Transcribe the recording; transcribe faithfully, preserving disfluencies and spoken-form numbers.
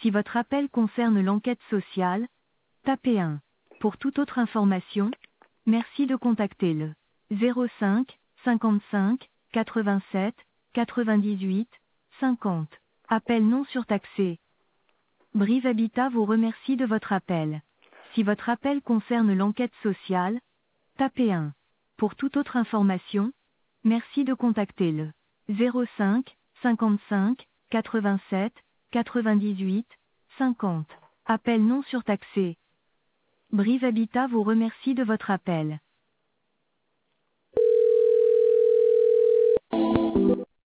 Si votre appel concerne l'enquête sociale, tapez un. Pour toute autre information, merci de contacter le zéro cinq, cinquante-cinq, quatre-vingt-sept, quatre-vingt-dix-huit, cinquante. Appel non surtaxé. Brive Habitat vous remercie de votre appel. Si votre appel concerne l'enquête sociale, tapez un. Pour toute autre information, merci de contacter le zéro cinq, cinquante-cinq, quatre-vingt-sept, quatre-vingt-dix-huit, cinquante. Appel non surtaxé. Brive Habitat vous remercie de votre appel.